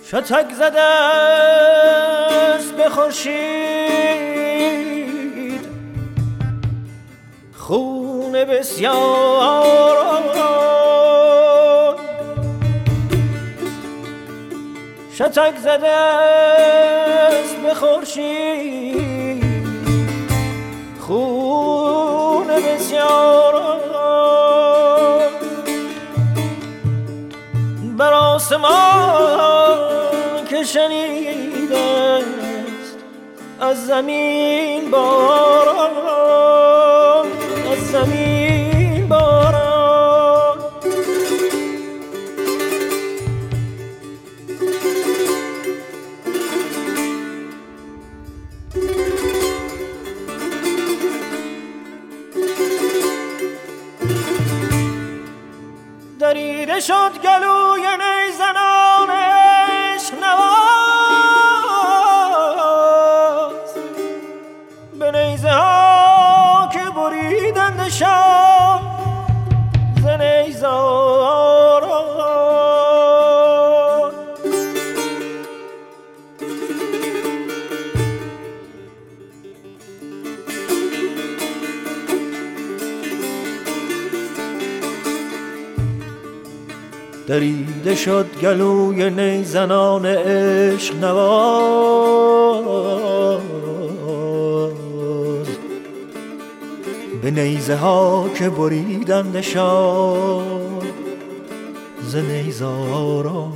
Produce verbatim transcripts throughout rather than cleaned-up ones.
شتک زده است به خورشید خون بسیار، شتک زده است به خورشید خون بسیار، بر آسمان که شنیده است از زمین باران، از زمین باران. دریده شد گلوی نیزنان عشق نواز به نیزه ها که بریدند شام ز نیزاران. دریده شد گلوی نیزنان عشق نواز به نیزه ها که بریدندشان ز نیزاران.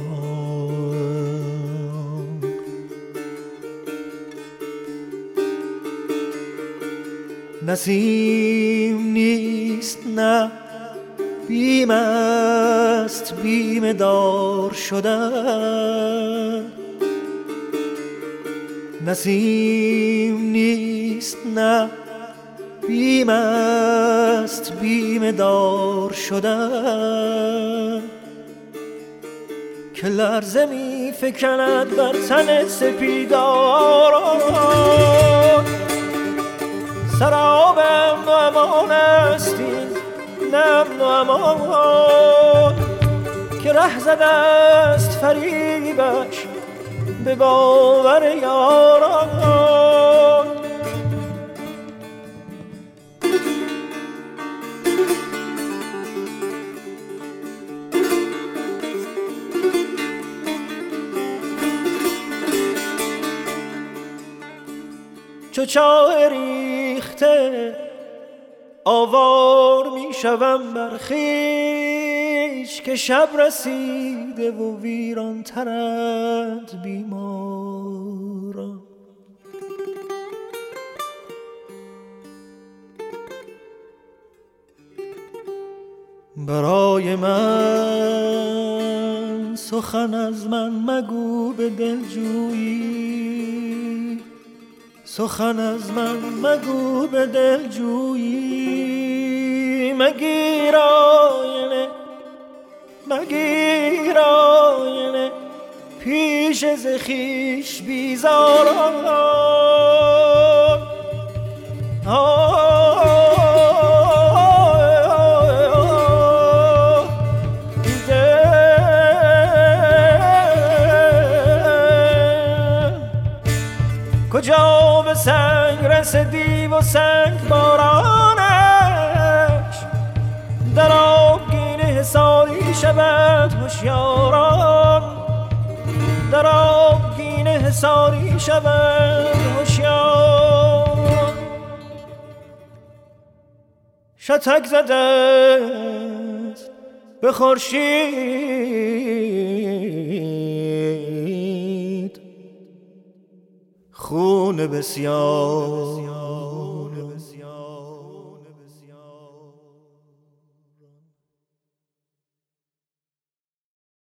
نسیم نیست نه بیم است بیم دار شدن، نسیم نیست نه بیم است بیم دار شدن که لرزه می فکند بر تن سپیداران. سراب امن و امان است این امن و امان که ره زده است فریبش به باور یاران. چو چاه ریخته آوار می شوم بر خویش که شب رسیده و ویران ترند بیماران. برای من سخن از من مگو به دلجویی، سخن از من مگو به دلجویی. مگیر آینه مگیر آینه پیش ز خویش بیزاران. کجا به سنگ رسیدی و سنگ بارانش در آبگینه حصاری شود هوشیاران، در آبگینه حصاری شود هوشیاران. شتک زده به خورشید خون بسیار،